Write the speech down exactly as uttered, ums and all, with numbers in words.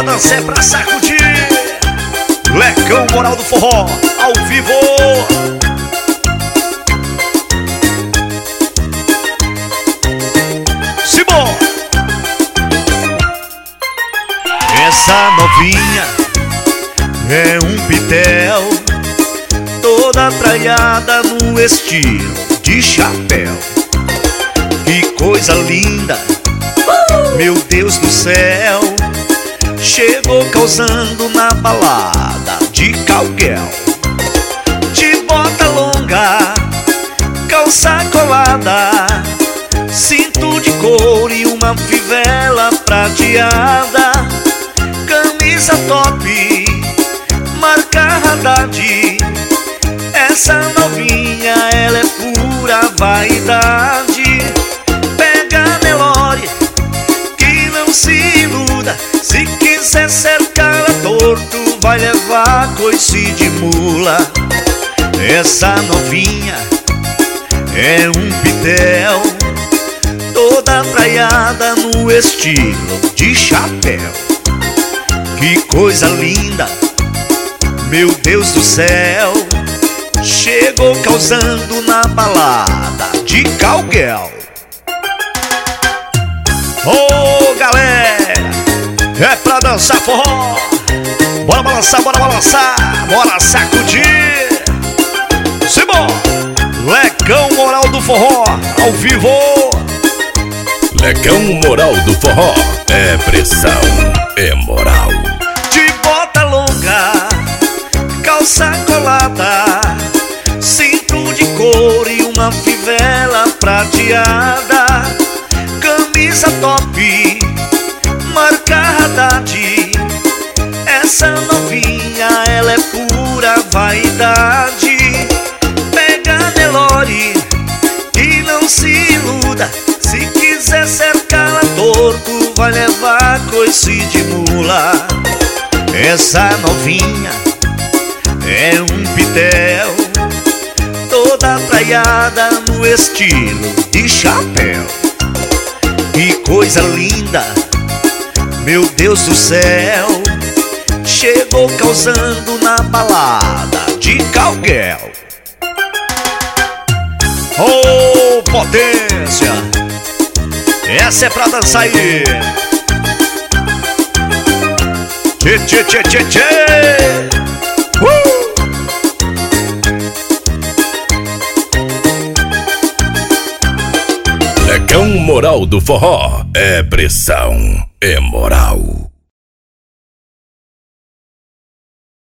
dançar, é pra sacudir. Lecão Moral do Forró, ao vivo. Simão. Essa novinha é um pitel, toda traiada no estilo de chapéu. Que coisa linda, uh! Meu Deus do céu. Chegou causando na balada de Calguel. De bota longa, calça colada, cinto de couro e uma fivela prateada. Camisa top, marca Haddad. Essa novinha, ela é pura vaidade. Pega Nelore, que não se iluda. Se quiser cercar torto, vai levar coice de mula. Essa novinha é um pitel, toda traiada no estilo de chapéu. Que coisa linda, meu Deus do céu. Chegou causando na balada de Calguel. Ô, oh, galera, é pra dançar forró. Bora balançar, bora balançar, bora sacudir. Simão, Lecão Moral do Forró, ao vivo. Lecão Moral do Forró, é pressão, é moral. De bota longa, calça colada, cinto de couro e uma fivela prateada. Camisa top, marca Haddad. Essa novinha, ela é pura vaidade. Pega Nelore, e não se iluda. Se quiser cercar torto, vai levar coice de mula. Essa novinha é um pitel, toda traiada no estilo de chapéu. Que coisa linda, meu Deus do céu. Chegou causando na balada de Calguel. Ô, oh, potência, essa é pra dançar aí. Tchê, tchê, tchê, tchê, tchê. Uh! Lecão Moral do Forró, é pressão, é moral.